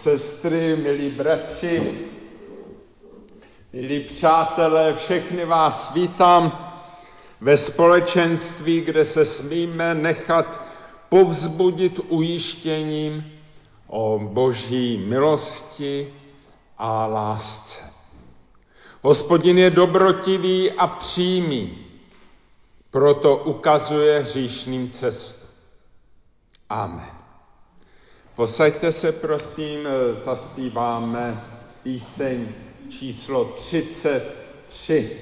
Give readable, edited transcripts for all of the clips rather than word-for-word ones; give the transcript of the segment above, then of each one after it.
sestry, milí bratři, milí přátelé, všechny vás vítám ve společenství, kde se smíme nechat povzbudit ujištěním o Boží milosti a lásce. Hospodin je dobrotivý a přímý, proto ukazuje hříšným cestu. Amen. Posaďte se, prosím, zaspíváme píseň číslo 33.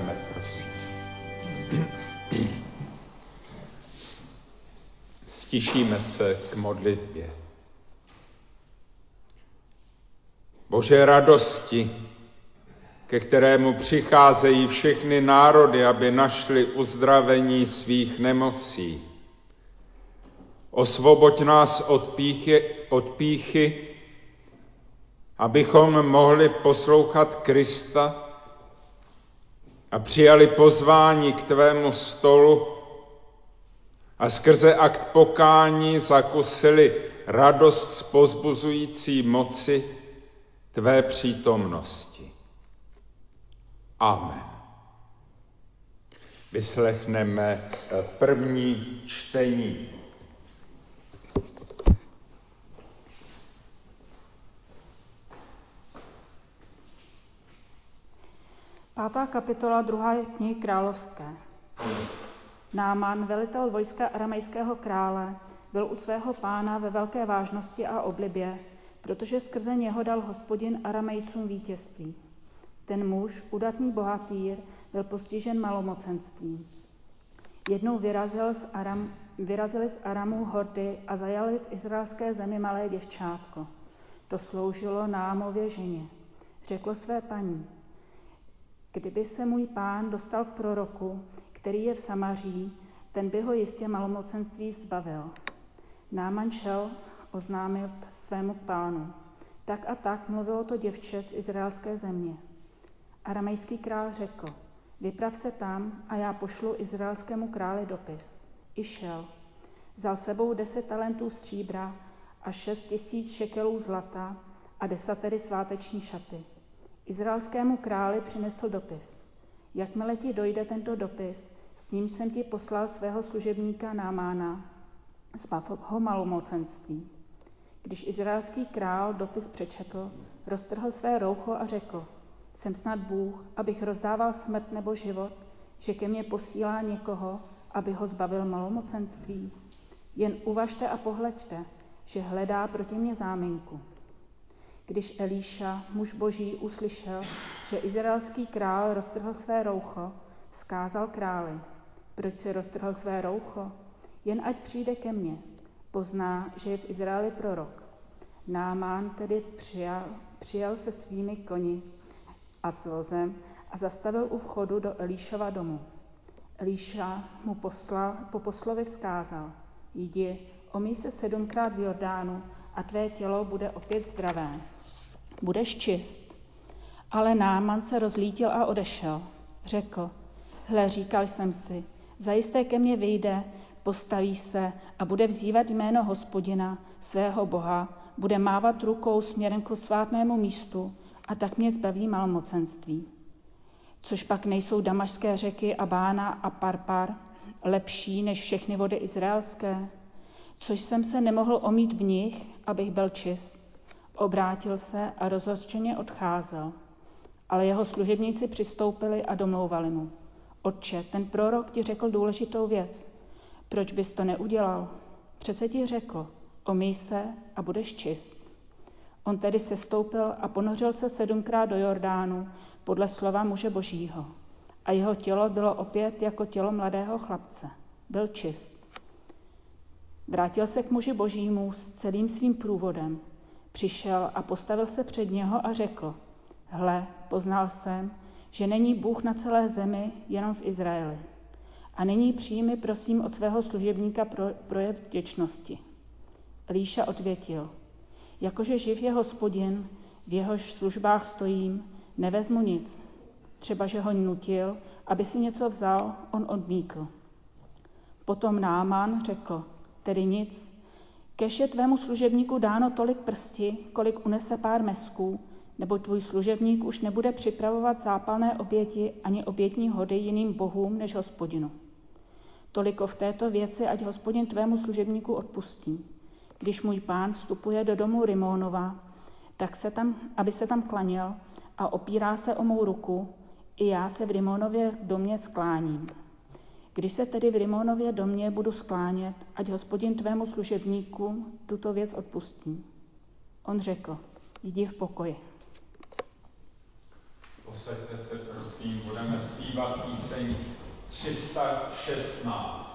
povstaneme, prosím. Stišíme se k modlitbě. Bože radosti, ke kterému přicházejí všechny národy, aby našli uzdravení svých nemocí. Osvoboď nás od pýchy, abychom mohli poslouchat Krista a přijali pozvání k tvému stolu a skrze akt pokání zakusili radost z povzbuzující moci tvé přítomnosti. Amen. Vyslechneme první čtení. Pátá kapitola 2. knihy královské. Náman, velitel vojska aramejského krále, byl u svého pána ve velké vážnosti a oblibě, protože skrze něho dal Hospodin Aramejcům vítězství. Ten muž, udatný bohatýr, byl postižen malomocenstvím. Jednou vyrazili z Aramu hordy a zajali v izraelské zemi malé děvčátko. To sloužilo Náamově ženě. Řeklo své paní: kdyby se můj pán dostal k proroku, který je v Samaří, ten by ho jistě malomocenství zbavil. Náman šel oznámit svému pánu. Tak a tak mluvilo to děvče z izraelské země. Aramejský král řekl: vyprav se tam a já pošlu izraelskému králi dopis. I šel. Vzal sebou 10 talentů stříbra a 6 000 šekelů zlata a 10 sváteční šaty. Izraelskému králi přinesl dopis. Jakmile ti dojde tento dopis, s ním jsem ti poslal svého služebníka Námána, zbav ho malomocenství. Když izraelský král dopis přečetl, roztrhl své roucho a řekl: jsem snad Bůh, abych rozdával smrt nebo život, že ke mně posílá někoho, aby ho zbavil malomocenství? Jen uvažte a pohleďte, že hledá proti mně záminku. Když Elíša, muž boží, uslyšel, že izraelský král roztrhl své roucho, vzkázal králi: proč si roztrhl své roucho? Jen ať přijde ke mně, pozná, že je v Izraeli prorok. Námán tedy přijel se svými koni a s vozem a zastavil u vchodu do Elíšova domu. Elíša mu po poslovi vzkázal: jdi, omyj se 7krát v Jordánu a tvé tělo bude opět zdravé. Budeš čist. Ale Náman se rozlítil a odešel. Řekl: hle, říkal jsem si, zajisté ke mně vyjde, postaví se a bude vzývat jméno Hospodina, svého Boha, bude mávat rukou směrem k svátnému místu a tak mě zbaví malomocenství. Což pak nejsou damašské řeky Abána a Parpar lepší než všechny vody izraelské? Což jsem se nemohl omýt v nich, abych byl čist. Obrátil se a rozhořčeně odcházel. Ale jeho služebníci přistoupili a domlouvali mu: otče, ten prorok ti řekl důležitou věc. Proč bys to neudělal? Přece ti řekl: omyj se a budeš čist. On tedy sestoupil a ponořil se 7krát do Jordánu podle slova muže božího. A jeho tělo bylo opět jako tělo mladého chlapce. Byl čist. Vrátil se k muži božímu s celým svým průvodem. Přišel a postavil se před něho a řekl: hle, poznal jsem, že není Bůh na celé zemi, jenom v Izraeli. A nyní přijmi prosím od svého služebníka projev vděčnosti. Elíša odvětil: jakože živ je Hospodin, v jehož službách stojím, nevezmu nic. Třeba, že ho nutil, aby si něco vzal, on odmítl. Potom Náman řekl: tedy nic, kež je tvému služebníku dáno tolik prsti, kolik unese pár mesků, nebo tvůj služebník už nebude připravovat zápalné oběti ani obětní hody jiným bohům než Hospodinu. Toliko v této věci, ať Hospodin tvému služebníku odpustí. Když můj pán vstupuje do domu Rimónova, tak aby se tam klanil a opírá se o mou ruku, i já se v Rimónově domě skláním. Když se tedy v Rimónově domě budu sklánět, ať Hospodin tvému služebníku tuto věc odpustí. On řekl: jdi v pokoji. Posaďte se, prosím. prosím, budeme zpívat píseň 316.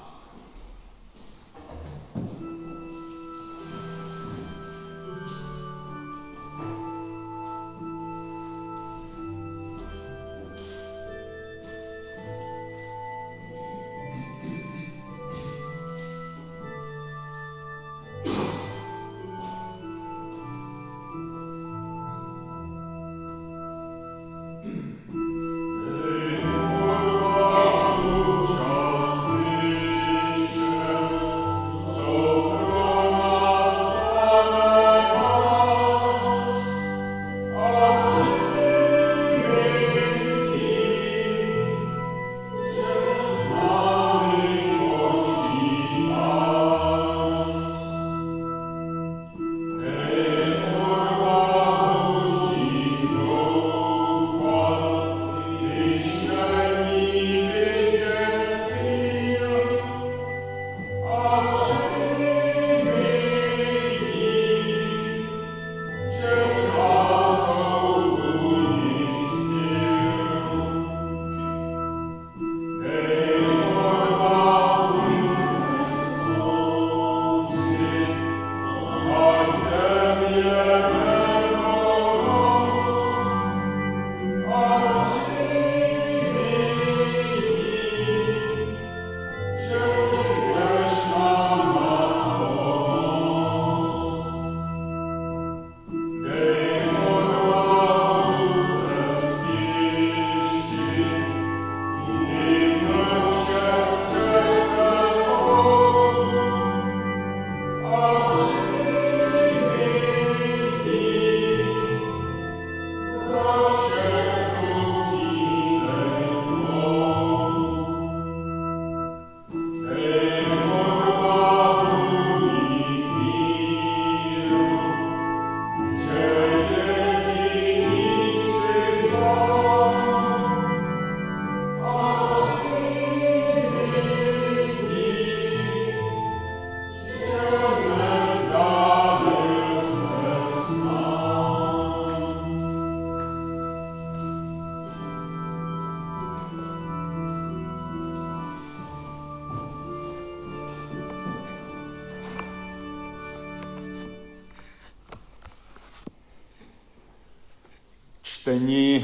Čtení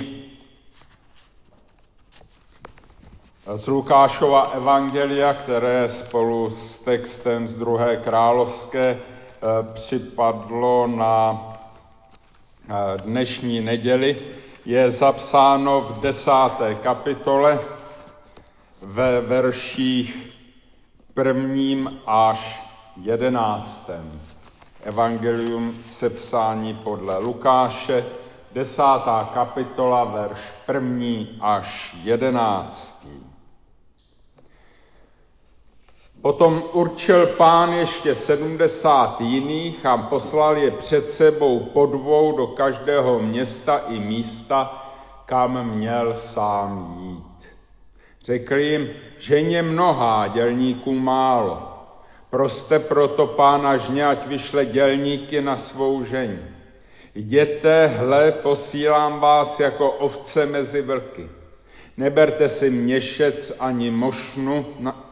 z Lukášova evangelia, které spolu s textem z 2. královské připadlo na dnešní neděli, je zapsáno v 10. kapitole ve verších 1. až 11. Evangelium sepsání podle Lukáše, 10. kapitola, verš 1. až 11. Potom určil Pán ještě 70 jiných a poslal je před sebou po dvou do každého města i místa, kam měl sám jít. Řekl jim, žeň je mnohá, dělníků málo. Proste proto Pána žně, ať vyšle dělníky na svou žeň. Jděte, hle, posílám vás jako ovce mezi vlky. Neberte si měšec ani mošnu,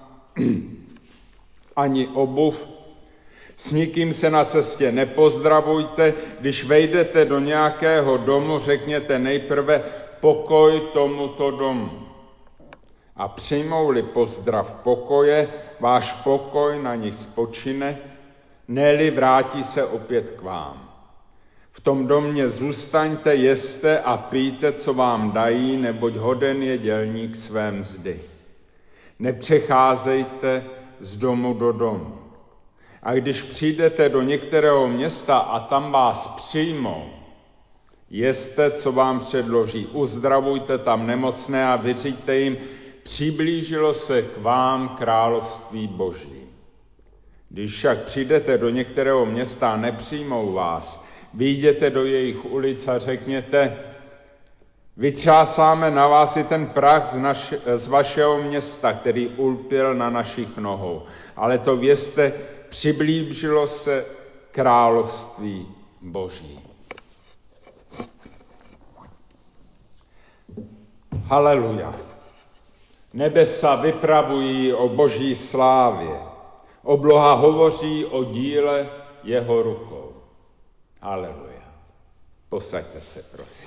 ani obuv. S nikým se na cestě nepozdravujte. Když vejdete do nějakého domu, řekněte nejprve pokoj tomuto domu. A přijmou-li pozdrav pokoje, váš pokoj na nich spočine, ne-li vrátí se opět k vám. V tom domě zůstaňte, jeste a pijte, co vám dají, neboť hoden je dělník své mzdy. Nepřecházejte z domu do domu. A když přijdete do některého města a tam vás přijmou, jeste, co vám předloží, uzdravujte tam nemocné a vyřiďte jim, přiblížilo se k vám království Boží. Když však přijdete do některého města a nepřijmou vás, vyjděte do jejich ulic a řekněte, vytřásáme na vás i ten prach z vašeho města, který ulpěl na našich nohou. Ale to vězte, přiblížilo se království Boží. Haleluja. Nebesa vypravují o boží slávě. Obloha hovoří o díle jeho rukou. Haleluja. Posaďte se, prosím.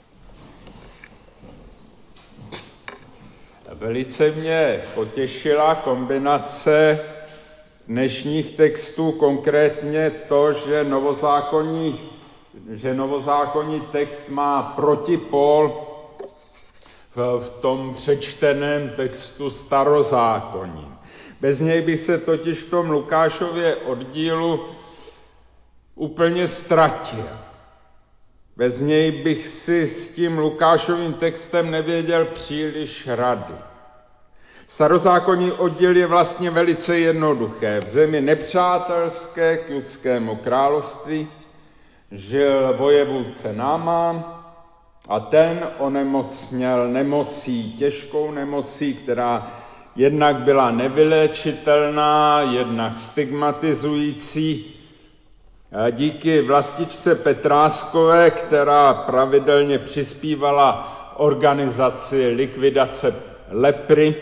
Velice mě potěšila kombinace dnešních textů, konkrétně to, že novozákonní text má protipól v tom přečteném textu starozákonním. Bez něj bych se totiž v tom Lukášově oddílu úplně ztratil. Bez něj bych si s tím Lukášovým textem nevěděl příliš rady. Starozákonní oddíl je vlastně velice jednoduché. V zemi nepřátelské k Judskému království žil vojevůdce Námán a ten onemocněl nemocí, těžkou nemocí, která jednak byla nevyléčitelná, jednak stigmatizující. Díky vlastičce Petráskové, která pravidelně přispívala organizaci likvidace lepry,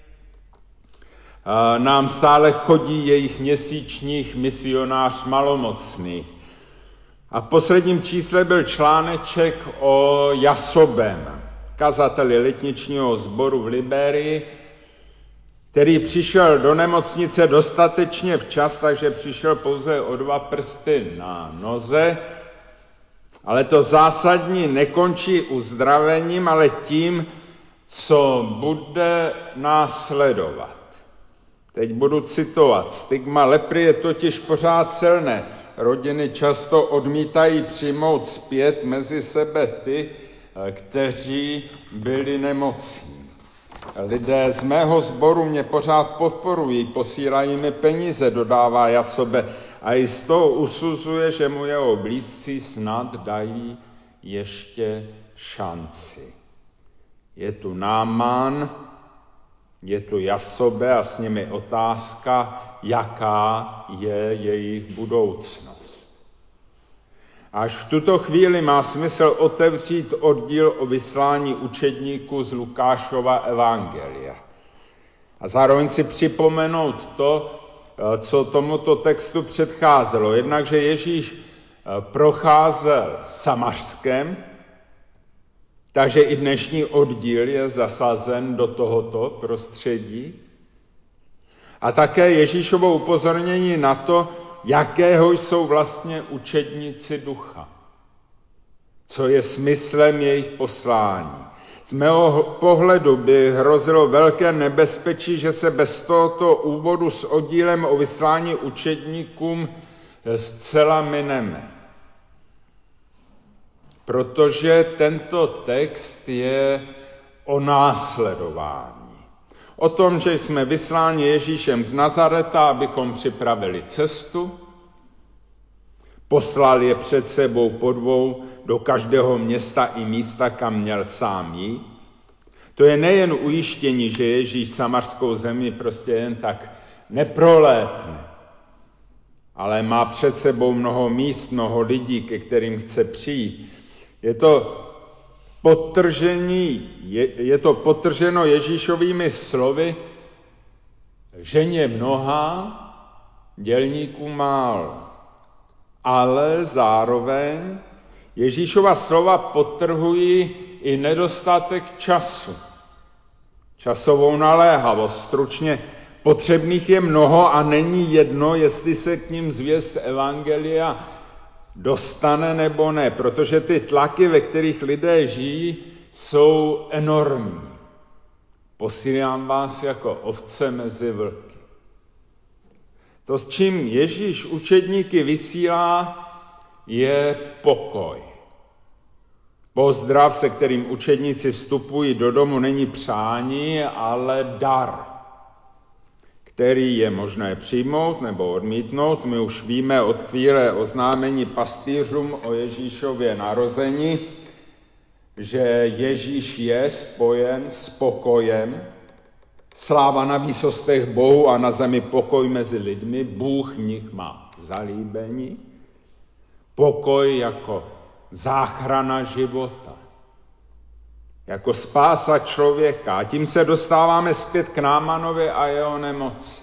nám stále chodí jejich měsíčních misionář malomocných. A v posledním čísle byl článeček o Jasobem, kazateli letničního sboru v Liberii, který přišel do nemocnice dostatečně včas, takže přišel pouze o 2 prsty na noze, ale to zásadní nekončí uzdravením, ale tím, co bude následovat. Teď budu citovat. Stigma lepry je totiž pořád silné. Rodiny často odmítají přijmout zpět mezi sebe ty, kteří byli nemocní. Lidé z mého sboru mě pořád podporují, posílají mi peníze, dodává Jasobe, a i z toho usuzuje, že mu jeho blízcí snad dají ještě šanci. Je tu Námán, je tu Jasobe a s nimi otázka, jaká je jejich budoucnost. Až v tuto chvíli má smysl otevřít oddíl o vyslání učedníků z Lukášova evangelia. A zároveň si připomenout to, co tomuto textu předcházelo. Jednak, že Ježíš procházel Samařskem, takže i dnešní oddíl je zasazen do tohoto prostředí. A také Ježíšovo upozornění na to, jakého jsou vlastně učedníci ducha. Co je smyslem jejich poslání. Z mého pohledu by hrozilo velké nebezpečí, že se bez tohoto úvodu s oddílem o vyslání učedníkům zcela mineme. Protože tento text je o následování. O tom, že jsme vysláni Ježíšem z Nazareta, abychom připravili cestu, poslal je před sebou po 2 do každého města i místa, kam měl sám jít. To je nejen ujištění, že Ježíš samařskou zemi prostě jen tak neprolétne, ale má před sebou mnoho míst, mnoho lidí, ke kterým chce přijít. Je to podtrženo Ježíšovými slovy, ženě mnoha, dělníků málo. Ale zároveň Ježíšova slova podtrhují i nedostatek času. Časovou naléhavost. Stručně, potřebných je mnoho a není jedno, jestli se k ním zvěst evangelia dostane nebo ne, protože ty tlaky, ve kterých lidé žijí, jsou enormní. Posílám vás jako ovce mezi vlky. To, s čím Ježíš učedníky vysílá, je pokoj. Pozdrav, se kterým učedníci vstupují do domu, není přání, ale dar, který je možné přijmout nebo odmítnout. My už víme od chvíle oznámení pastýřům o Ježíšově narození, že Ježíš je spojen s pokojem. Sláva na výsostech Bohu a na zemi pokoj mezi lidmi. Bůh v nich má zalíbení. Pokoj jako záchrana života. jako spása člověka. A tím se dostáváme zpět k Námanovi a jeho nemoci.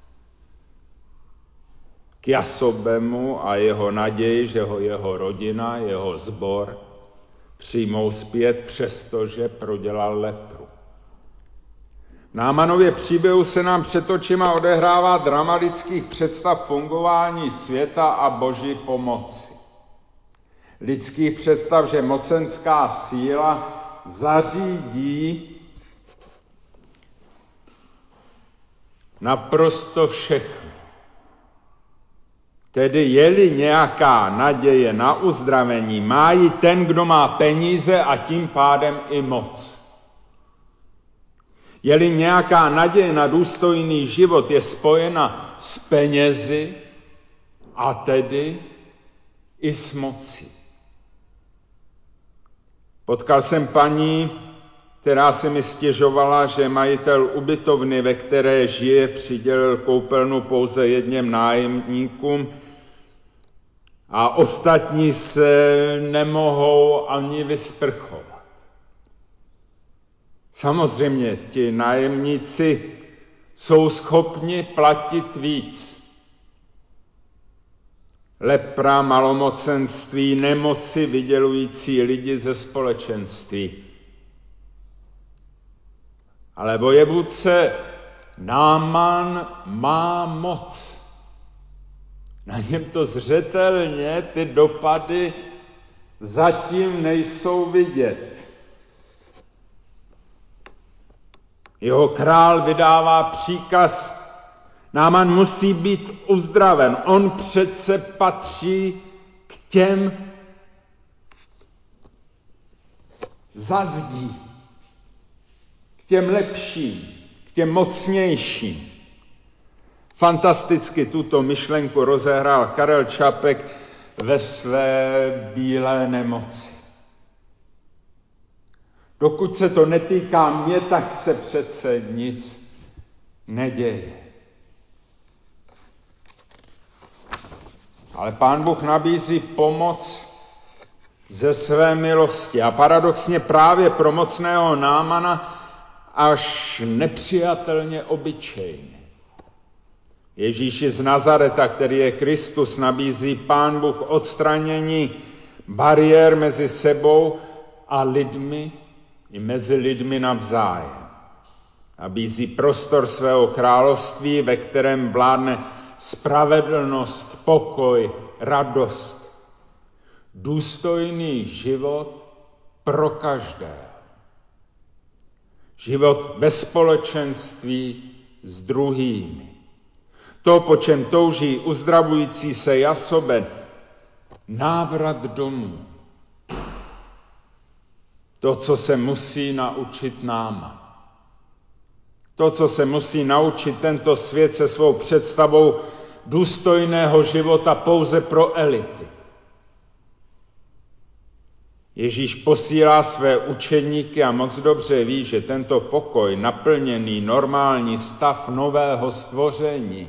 K Jasobemu a jeho naději, že ho jeho rodina, jeho sbor přijmou zpět, přestože prodělal lepru. V Námanově příběhu se nám před očima odehrává dramatických představ fungování světa a boží pomoci. Lidských představ, že mocenská síla zařídí naprosto všechno. Tedy je-li nějaká naděje na uzdravení, má ji ten, kdo má peníze a tím pádem i moc. Je-li nějaká naděje na důstojný život, je spojena s penězi a tedy i s mocí. Potkal jsem paní, která se mi stěžovala, že majitel ubytovny, ve které žije, přidělil koupelnu pouze jedněm nájemníkům a ostatní se nemohou ani vysprchovat. Samozřejmě, ti nájemníci jsou schopni platit víc. Lepra, malomocenství, nemoci vydělující lidi ze společenství. Ale vojevůdce Náman má moc. Na něm to zřetelně ty dopady zatím nejsou vidět. Jeho král vydává příkaz, Náman musí být uzdraven. On přece patří k těm za zdí, k těm lepším, k těm mocnějším. Fantasticky tuto myšlenku rozehrál Karel Čapek ve své Bílé nemoci. Dokud se to netýká mě, tak se přece nic neděje. Ale Pán Bůh nabízí pomoc ze své milosti a paradoxně právě pro mocného Námana až nepřijatelně obyčejně. Ježíši z Nazareta, který je Kristus, nabízí Pán Bůh odstranění bariér mezi sebou a lidmi i mezi lidmi navzájem. Nabízí prostor svého království, ve kterém vládne spravedlnost, pokoj, radost, důstojný život pro každého. Život ve společenství s druhými. To, po čem touží uzdravující se Jasoben, návrat domů. To, co se musí naučit Náman. To, co se musí naučit tento svět se svou představou důstojného života pouze pro elity. Ježíš posílá své učedníky a moc dobře ví, že tento pokoj, naplněný normální stav nového stvoření,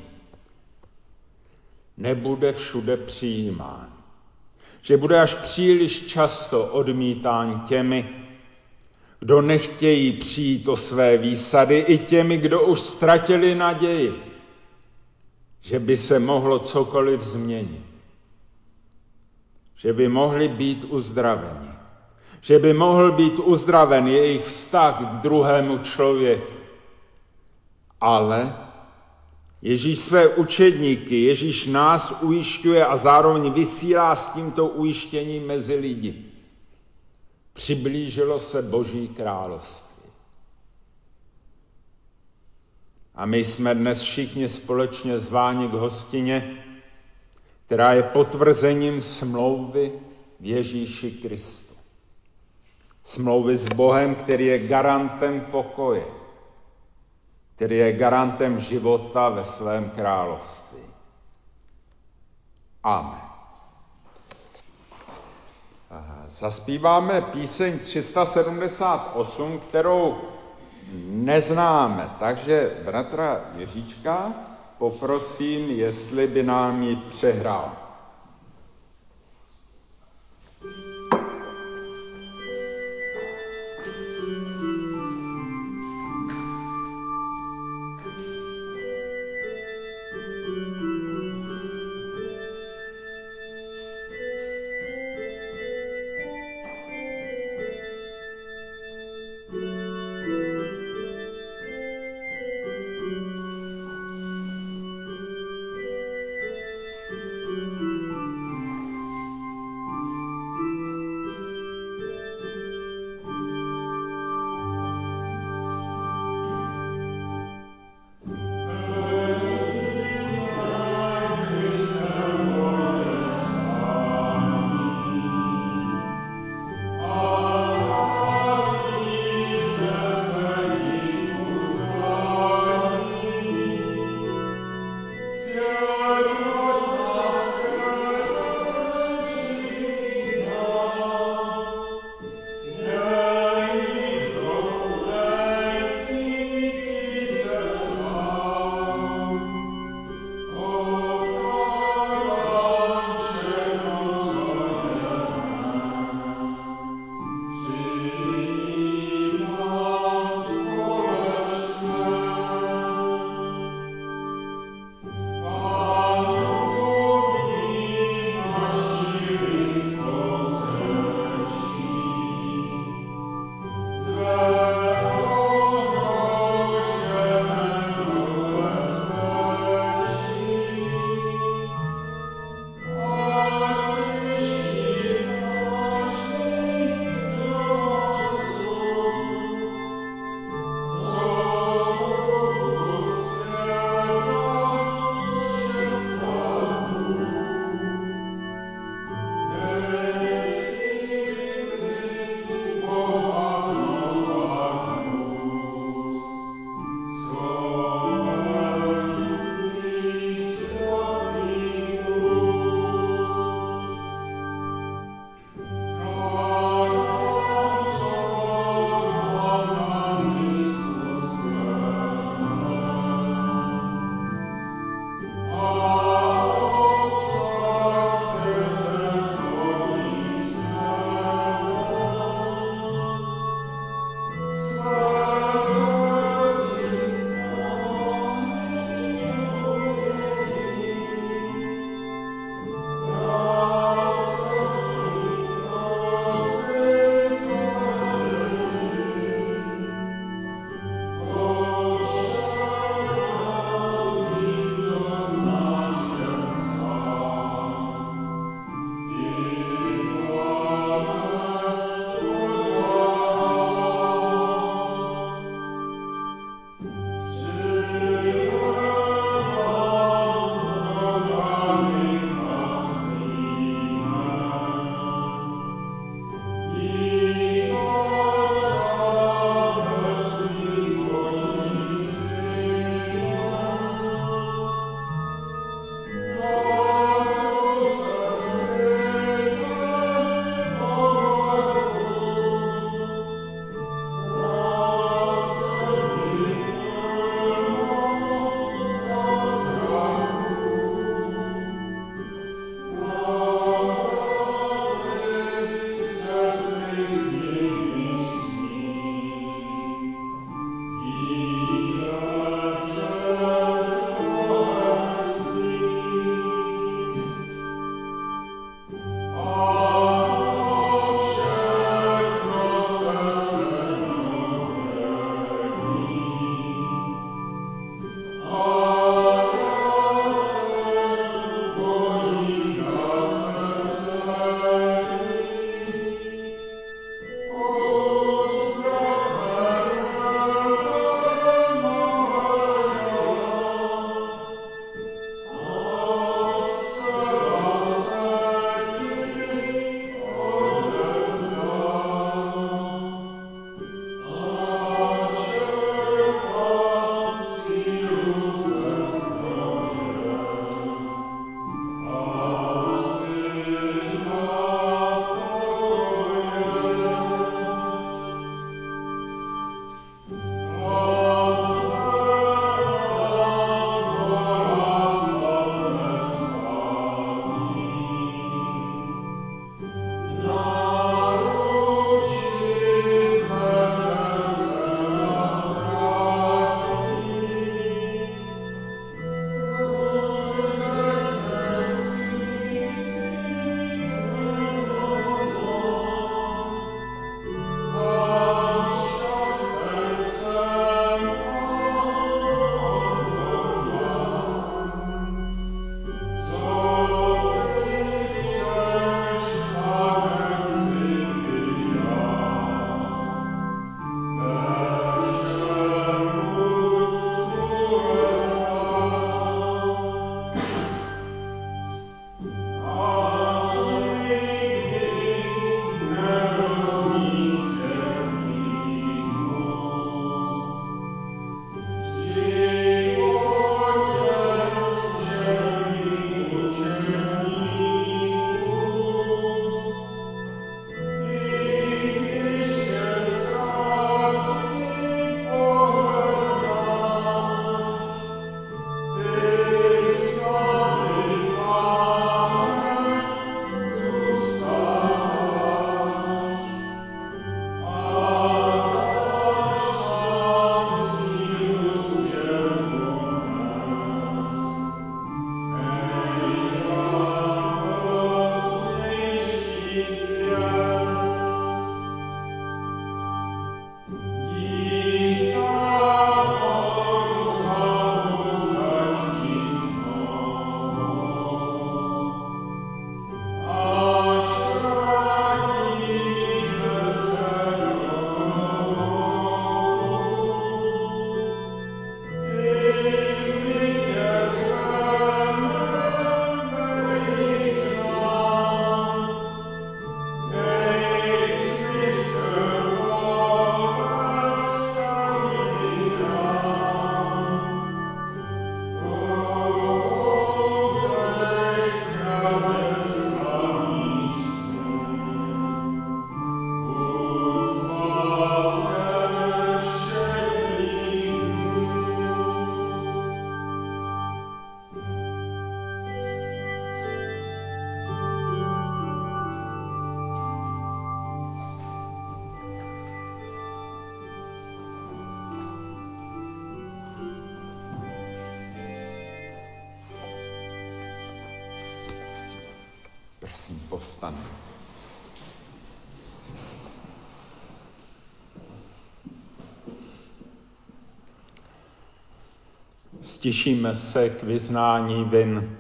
nebude všude přijímán. Že bude až příliš často odmítán těmi, kdo nechtějí přijít o své výsady, i těmi, kdo už ztratili naději, že by se mohlo cokoliv změnit. Že by mohli být uzdraveni. Že by mohl být uzdraven jejich vztah k druhému člověku. Ale Ježíš své učedníky, Ježíš nás ujišťuje a zároveň vysílá s tímto ujištěním mezi lidi. Přiblížilo se Boží království. A my jsme dnes všichni společně zváni k hostině, která je potvrzením smlouvy v Ježíši Kristu. Smlouvy s Bohem, který je garantem pokoje, který je garantem života ve svém království. Amen. Zaspíváme píseň 378, kterou neznáme. Takže bratra Jiříčka poprosím, jestli by nám ji přehrál. povstane. Stišíme se k vyznání vin.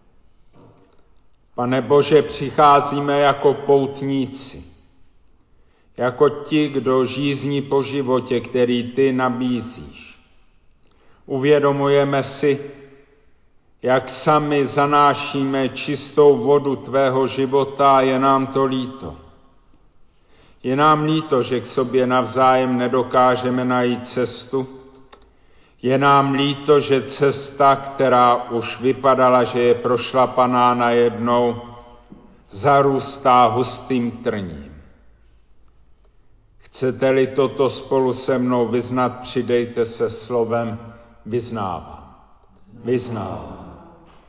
Pane Bože, přicházíme jako poutníci, jako ti, kdo žízní po životě, který ty nabízíš. Uvědomujeme si, jak sami zanášíme čistou vodu tvého života a je nám to líto. Je nám líto, že k sobě navzájem nedokážeme najít cestu. Je nám líto, že cesta, která už vypadala, že je prošlapaná najednou, zarůstá hustým trním. Chcete-li toto spolu se mnou vyznat, přidejte se slovem vyznávám. Vyznávám.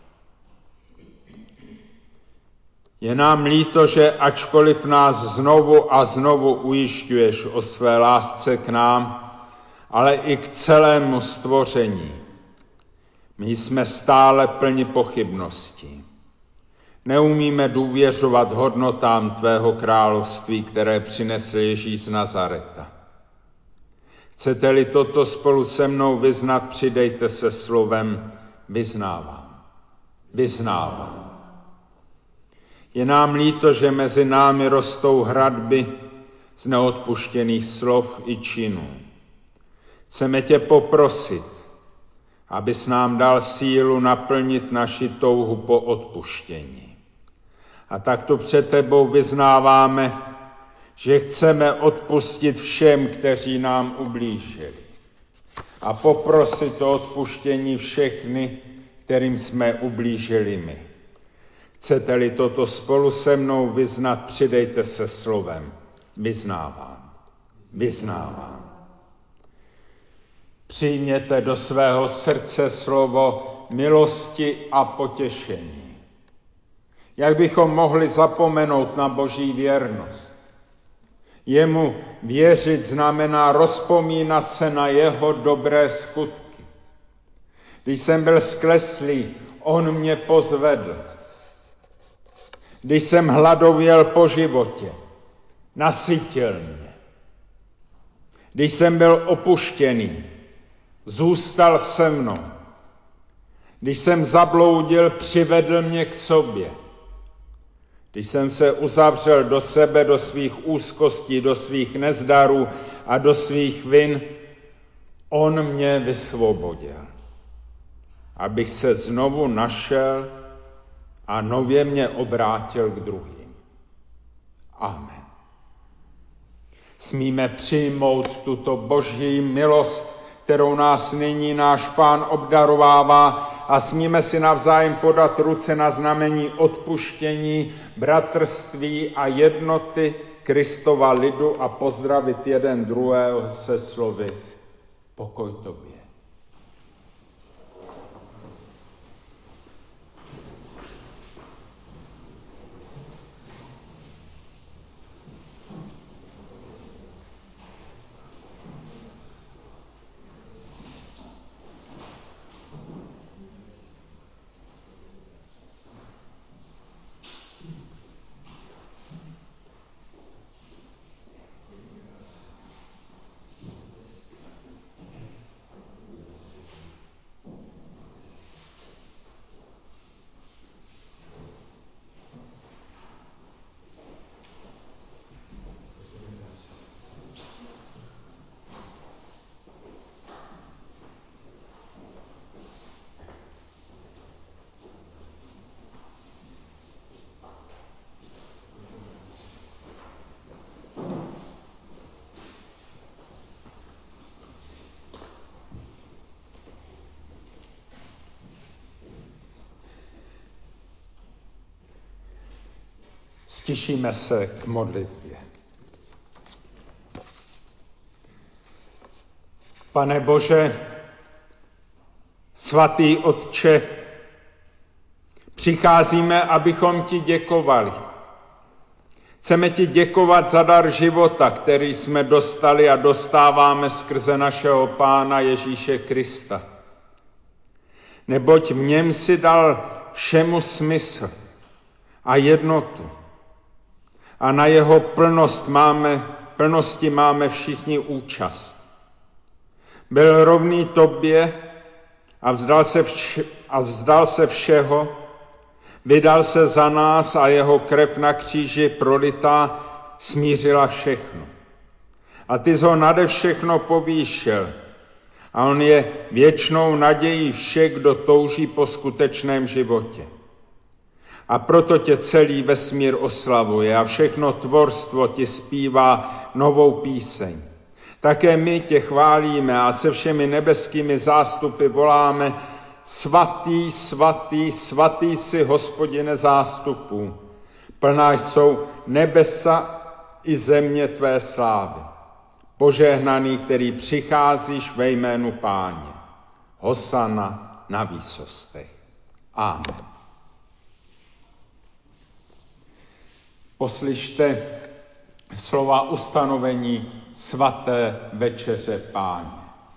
Je nám líto, že ačkoliv nás znovu a znovu ujišťuješ o své lásce k nám, ale i k celému stvoření, my jsme stále plni pochybností. Neumíme důvěřovat hodnotám tvého království, které přinesl Ježíš z Nazareta. Chcete-li toto spolu se mnou vyznat, přidejte se slovem vyznávám. Vyznávám. Je nám líto, že mezi námi rostou hradby z neodpuštěných slov i činů. Chceme tě poprosit, abys nám dal sílu naplnit naši touhu po odpuštění. A takto před tebou vyznáváme, že chceme odpustit všem, kteří nám ublížili. A poprosit o odpuštění všechny, kterým jsme ublížili my. Chcete-li toto spolu se mnou vyznat, přidejte se slovem vyznávám. Vyznávám. Přijměte do svého srdce slovo milosti a potěšení. Jak bychom mohli zapomenout na Boží věrnost? Jemu věřit znamená rozpomínat se na jeho dobré skutky. Když jsem byl skleslý, on mě pozvedl. Když jsem hladověl po životě, nasytil mě. Když jsem byl opuštěný, zůstal se mnou. Když jsem zabloudil, přivedl mě k sobě. Když jsem se uzavřel do sebe, do svých úzkostí, do svých nezdarů a do svých vin, on mě vysvobodil, abych se znovu našel a nově mě obrátil k druhým. Amen. Smíme přijmout tuto Boží milost, kterou nás nyní náš Pán obdarovává, a smíme si navzájem podat ruce na znamení odpuštění, bratrství a jednoty Kristova lidu a pozdravit jeden druhého se slovy pokoj tobě. Stišíme se k modlitbě. Pane Bože, svatý Otče, přicházíme, abychom ti děkovali. Chceme ti děkovat za dar života, který jsme dostali a dostáváme skrze našeho Pána Ježíše Krista. Neboť v něm si dal všemu smysl a jednotu. a na jeho plnosti máme všichni účast. Byl rovný tobě a vzdal se všeho, vydal se za nás a jeho krev na kříži prolitá smířila všechno. A ty jsi ho nade všechno povýšil a on je věčnou nadějí všech, kdo touží po skutečném životě. A proto tě celý vesmír oslavuje a všechno tvorstvo ti zpívá novou píseň. Také my tě chválíme a se všemi nebeskými zástupy voláme: Svatý, svatý, svatý jsi, Hospodine zástupů. Plná jsou nebesa i země tvé slávy. Požehnaný, který přicházíš ve jménu Páně. Hosana na výsostech. Amen. Poslyšte slova ustanovení svaté večeře Páně.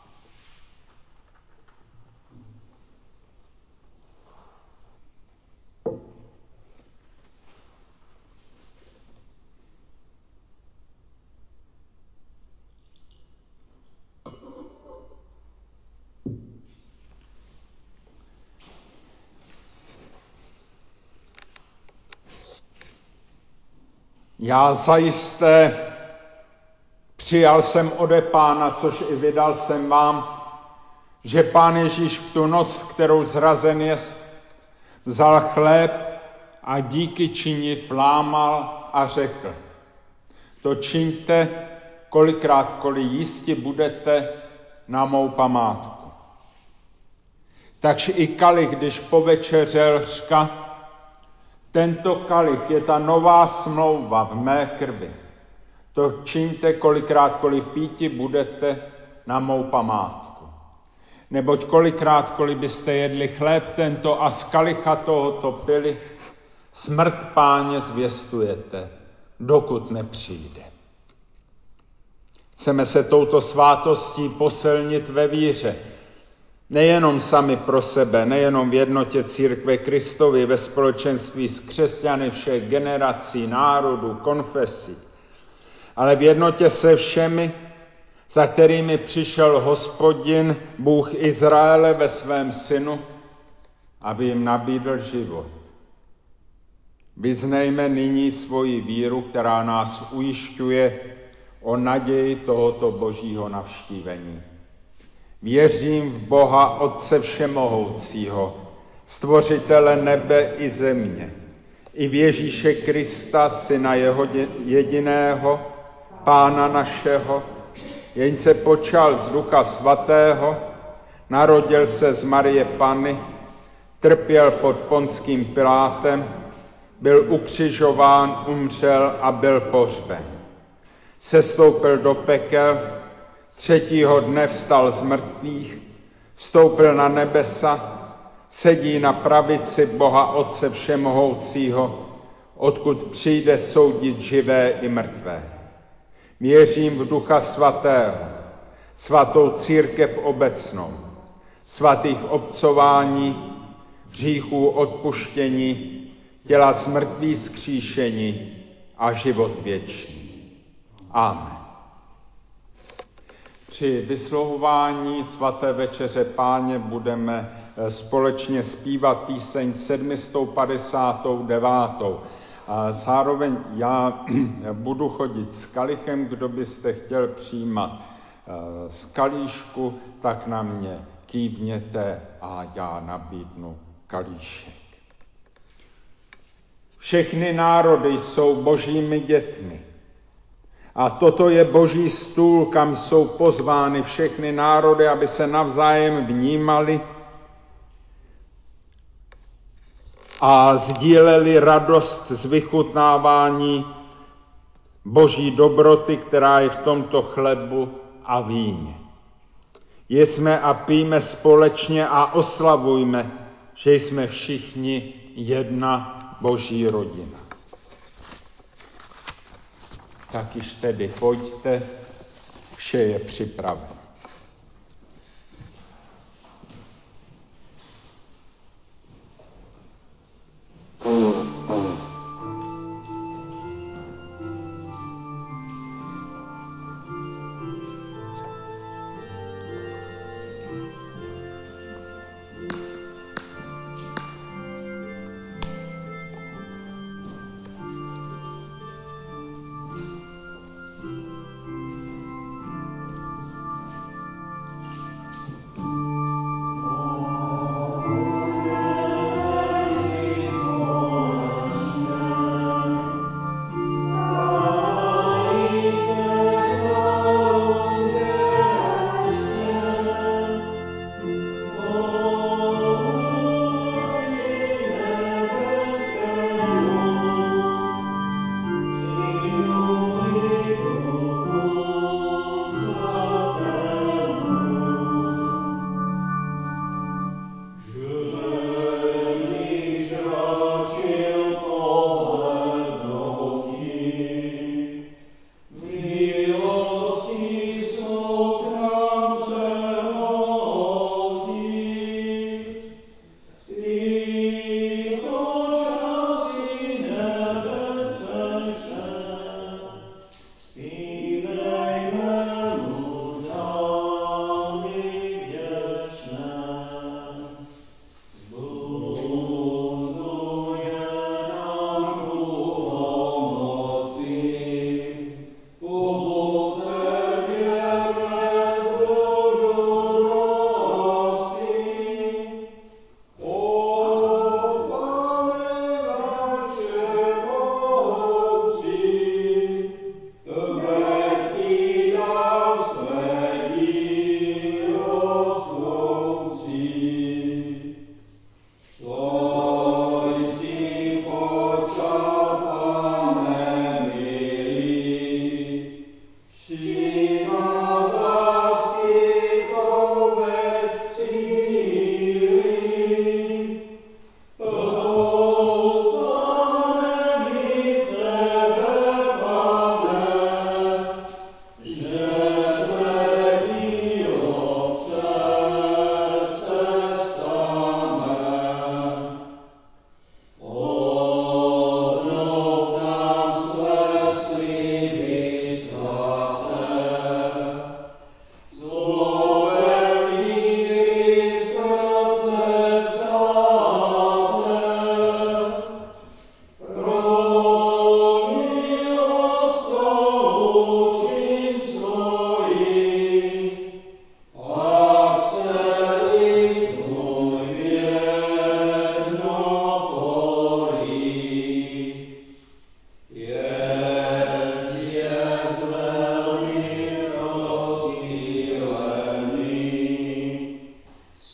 Já zajisté přijal jsem ode Pána, což i vydal jsem vám, že Pán Ježíš v tu noc, v kterou zrazen jest, vzal chléb a díky činiv lámal a řekl: to čiňte, kolikrát jísti budete na mou památku. Takže i kalich, když povečeřel, řka: tento kalich je ta nová smlouva v mé krvi. To čiňte, kolikrát píti budete na mou památku. Neboť kolikrát byste jedli chléb tento a z kalicha tohoto pili, smrt Páně zvěstujete, dokud nepřijde. Chceme se touto svátostí posilnit ve víře. Nejenom sami pro sebe, nejenom v jednotě církve Kristovy, ve společenství s křesťany všech generací, národů, konfesí, ale v jednotě se všemi, za kterými přišel Hospodin, Bůh Izraele ve svém synu, aby jim nabídl život. Vyznejme nyní svoji víru, která nás ujišťuje o naději tohoto božího navštívení. Věřím v Boha Otce všemohoucího, stvořitele nebe i země, i v Ježíše Krista, syna jeho jediného, Pána našeho, jenž se počal z Ducha Svatého, narodil se z Marie Panny, trpěl pod Ponským Pilátem, byl ukřižován, umřel a byl pohřben. Sestoupil do pekel, 3. dne vstal z mrtvých, vstoupil na nebesa, sedí na pravici Boha Otce všemohoucího, odkud přijde soudit živé i mrtvé. Věřím v Ducha Svatého, svatou církev obecnou, svatých obcování, hříchů odpuštění, těla z mrtvých vzkříšení a život věčný. Amen. Při vyslovování svaté večeře Páně budeme společně zpívat píseň 759. A zároveň já budu chodit s kalichem, kdo byste chtěl přijímat z kalíšku, tak na mě kývněte a já nabídnu kalíšek. Všechny národy jsou božími dětmi. A toto je boží stůl, kam jsou pozvány všechny národy, aby se navzájem vnímali a sdíleli radost z vychutnávání boží dobroty, která je v tomto chlebu a víně. Jesme a pijme společně a oslavujme, že jsme všichni jedna boží rodina. Tak již tedy pojďte, vše je připraveno.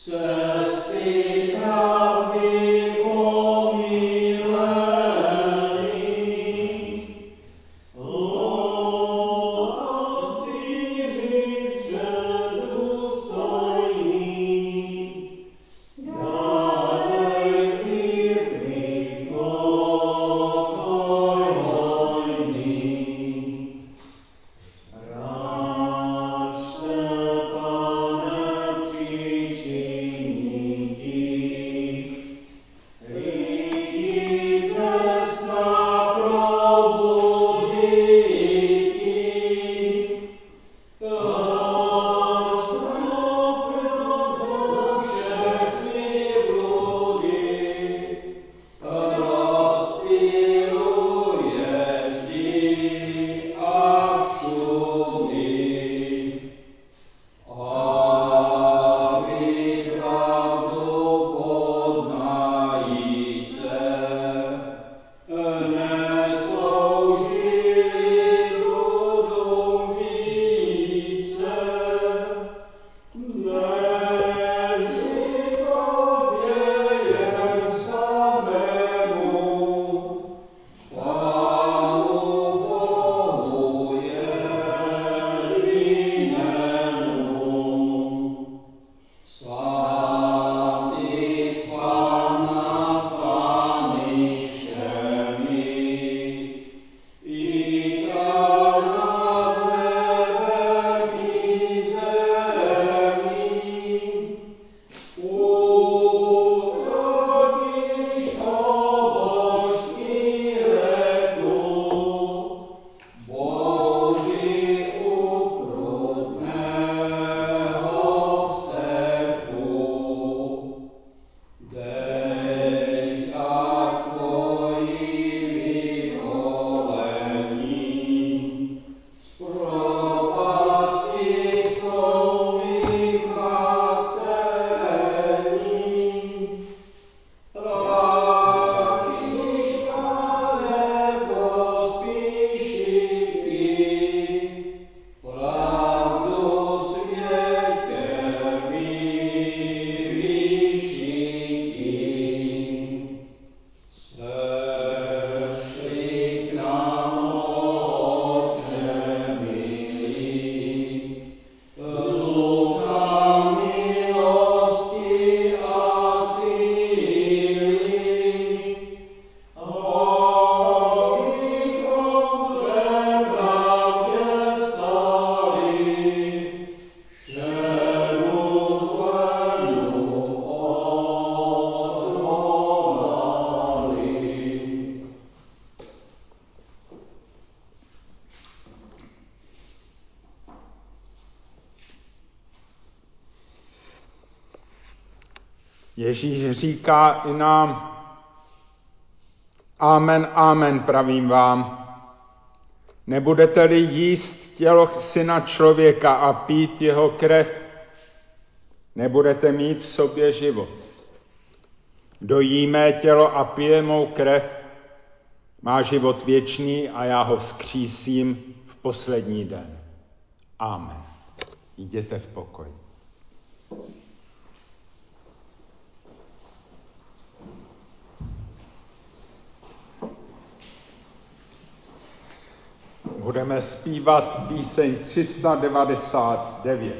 Ježíš říká i nám: Amen, amen, pravím vám. Nebudete-li jíst tělo Syna člověka a pít jeho krev, nebudete mít v sobě život. Kdo jí mé tělo a pije mou krev, má život věčný a já ho vzkřísím v poslední den. Amen. Jděte v pokoji. Budeme zpívat píseň 399.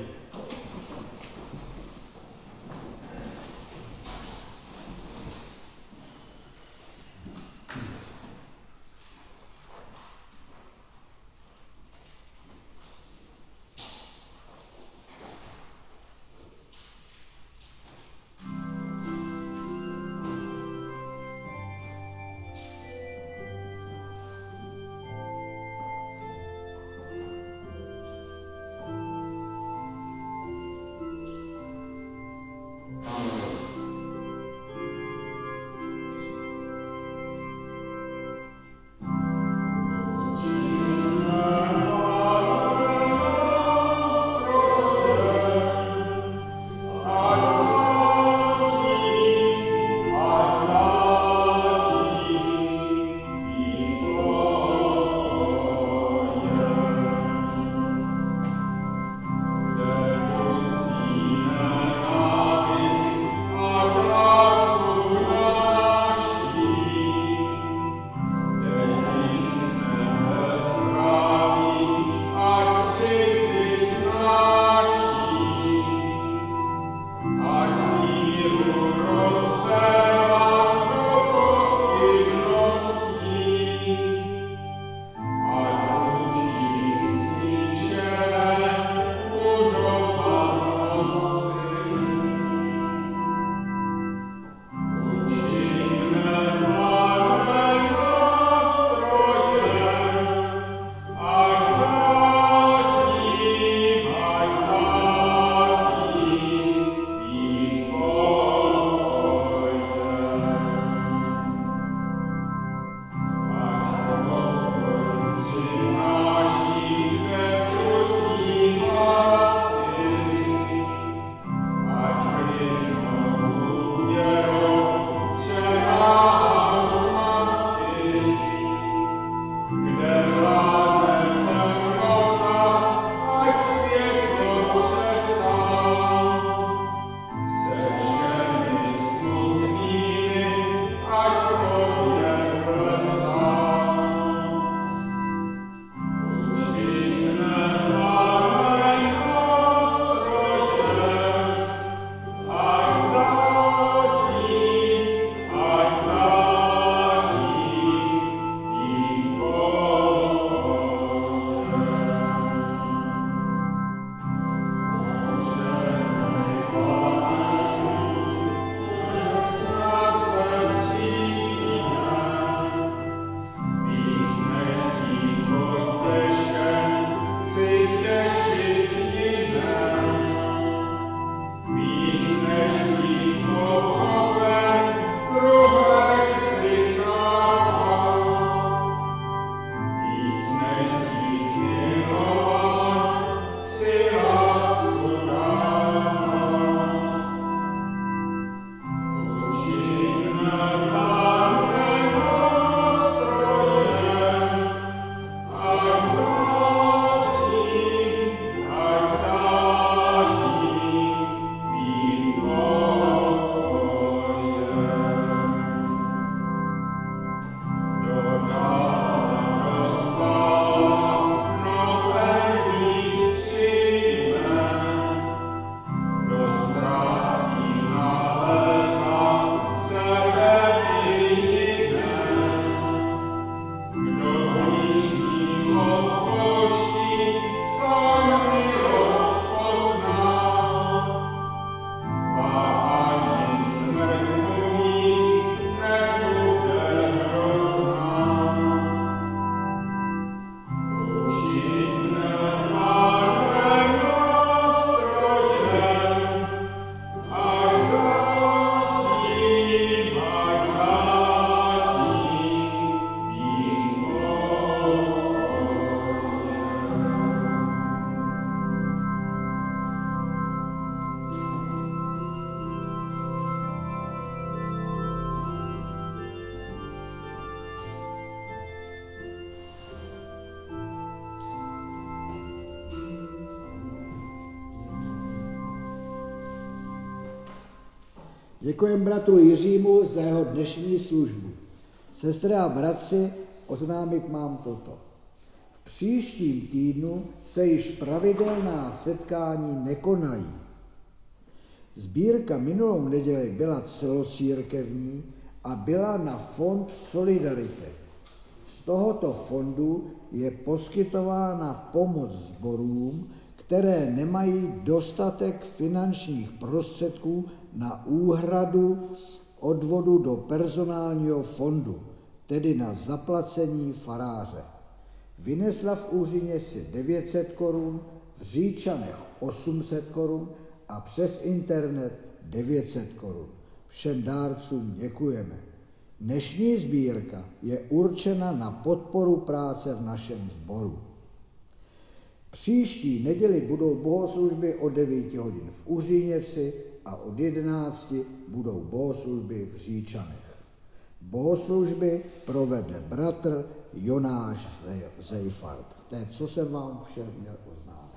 Děkujeme bratru Jiřímu za jeho dnešní službu. Sestry a bratři, oznámit mám toto. V příštím týdnu se již pravidelná setkání nekonají. Sbírka minulou neděli byla celocírkevní a byla na fond Solidarity. Z tohoto fondu je poskytována pomoc sborům, které nemají dostatek finančních prostředků na úhradu odvodu do personálního fondu, tedy na zaplacení faráře. Vynesla v Úřině si 900 korun, v Říčanech 800 korun a přes internet 900 korun. Všem dárcům děkujeme. Dnešní sbírka je určena na podporu práce v našem sboru. Příští neděli budou bohoslužby od 9 hodin v Uříněvsi a od 11 budou bohoslužby v Říčanech. Bohoslužby provede bratr Jonáš Zejfart. To je, co jsem vám všem měl oznámit.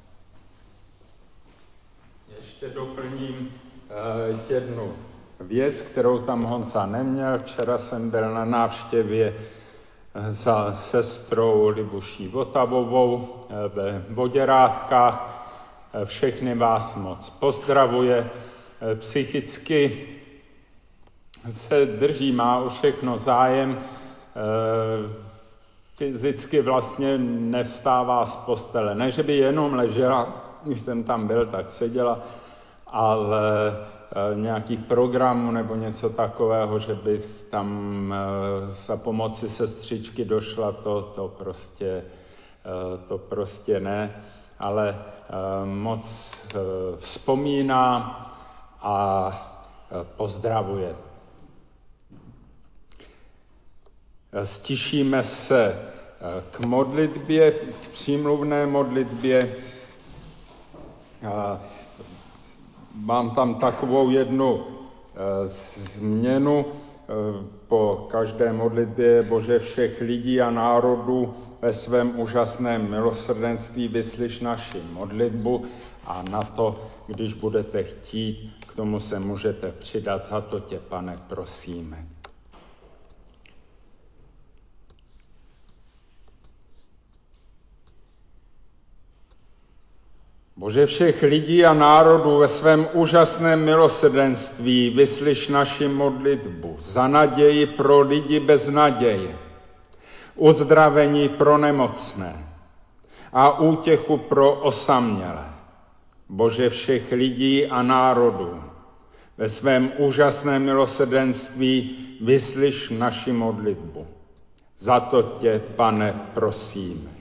Ještě doplním jednu věc, kterou tam Honza neměl. Včera jsem byl na návštěvě za sestrou Libuší Votavovou ve Voděrádkách. Všechny vás moc pozdravuje. Psychicky se drží, má o všechno zájem. Fyzicky vlastně nevstává z postele. Ne, že by jenom ležela, když jsem tam byl, tak seděla, ale nějakých programů nebo něco takového, že by tam za pomoci sestřičky došla, to prostě ne, ale moc vzpomíná a pozdravuje. Stišíme se k modlitbě, k přímluvné modlitbě. Mám tam takovou jednu změnu. Po každé modlitbě Bože všech lidí a národů ve svém úžasném milosrdenství vyslyš naši modlitbu a na to, když budete chtít, k tomu se můžete přidat. Za to tě, Pane, prosíme. Bože všech lidí a národů ve svém úžasném milosrdenství vyslyš naši modlitbu za naději pro lidi bez naděje, uzdravení pro nemocné a útěchu pro osamělé. Bože všech lidí a národů ve svém úžasném milosrdenství vyslyš naši modlitbu. Za to tě, Pane, prosíme.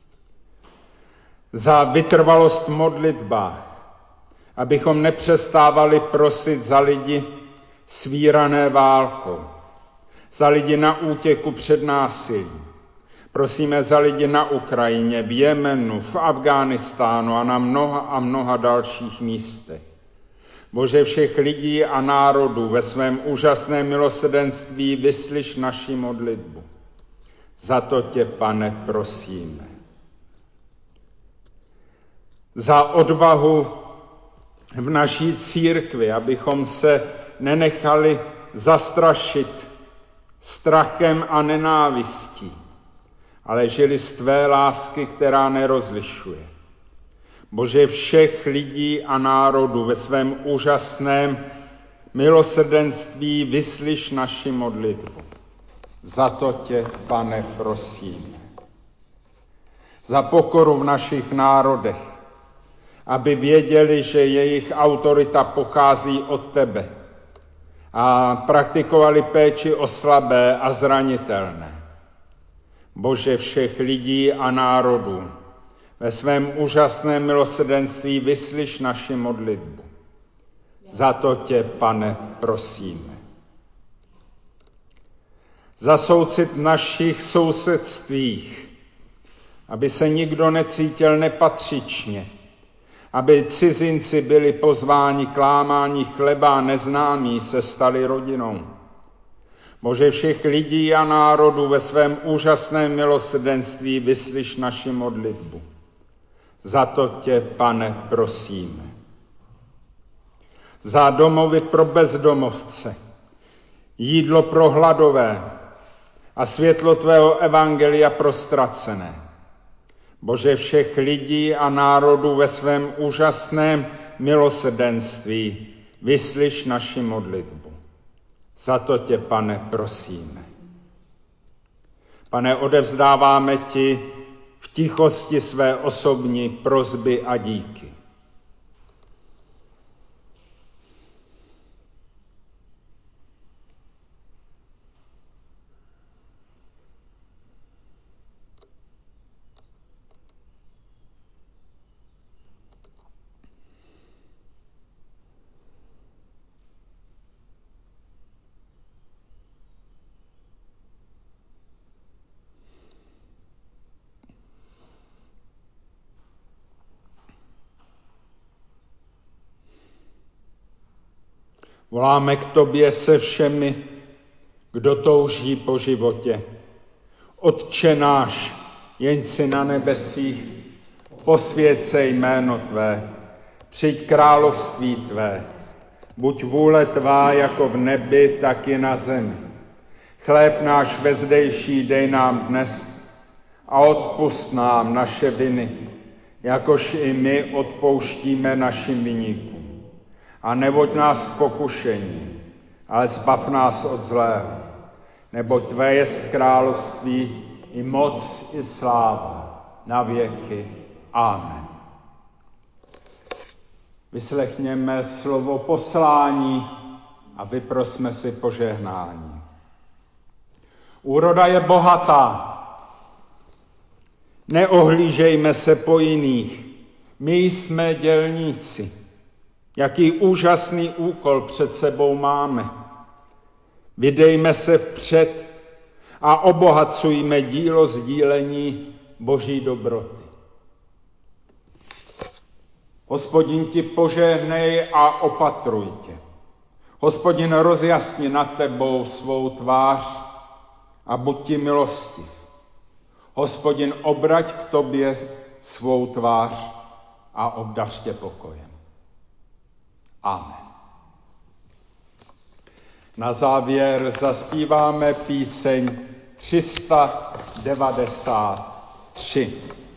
Za vytrvalost v modlitbách, abychom nepřestávali prosit za lidi svírané válkou, za lidi na útěku před násilím. Prosíme za lidi na Ukrajině, v Jemenu, v Afghánistánu a na mnoha dalších místech. Bože všech lidí a národů ve svém úžasném milosrdenství vyslyš naši modlitbu. Za to tě, Pane, prosíme. Za odvahu v naší církvi, abychom se nenechali zastrašit strachem a nenávistí, ale žili z tvé lásky, která nerozlišuje. Bože všech lidí a národů ve svém úžasném milosrdenství vyslyš naši modlitbu. Za to tě, Pane, prosíme. Za pokoru v našich národech, aby věděli, že jejich autorita pochází od tebe a praktikovali péči o slabé a zranitelné. Bože všech lidí a národů, ve svém úžasném milosrdenství vyslyš naši modlitbu. Za to tě, Pane, prosíme. Za soucit v našich sousedstvích, aby se nikdo necítil nepatřičně, aby cizinci byli pozváni k lámání chleba a neznámí se stali rodinou. Bože všech lidí a národů ve svém úžasném milosrdenství vyslyš naši modlitbu. Za to tě, Pane, prosíme. za domovy pro bezdomovce, jídlo pro hladové a světlo tvého evangelia pro ztracené. Bože všech lidí a národů ve svém úžasném milosrdenství, vyslyš naši modlitbu. Za to tě, Pane, prosíme. Pane, odevzdáváme ti v tichosti své osobní prosby a díky. Voláme k tobě se všemi, kdo touží po životě. Otče náš, jenž jsi na nebesích, posvěť se jméno tvé, přijď království tvé, buď vůle tvá jako v nebi, tak i na zemi. Chléb náš vezdejší dej nám dnes a odpusť nám naše viny, jakož i my odpouštíme našim viníkům. A nevoď nás v pokušení, ale zbav nás od zlého, neboť tvé jest království i moc i sláva na věky. Amen. Vyslechněme slovo poslání a vyprosme si požehnání. Úroda je bohatá. Neohlížejme se po jiných. My jsme dělníci. Jaký úžasný úkol před sebou máme. Vydejme se vpřed a obohacujme dílo sdílení Boží dobroty. Hospodin ti požehnej a opatruj tě. Hospodin rozjasni nad tebou svou tvář a buď ti milostiv. Hospodin obrať k tobě svou tvář a obdař tě pokojem. Amen. Na závěr zaspíváme píseň 393.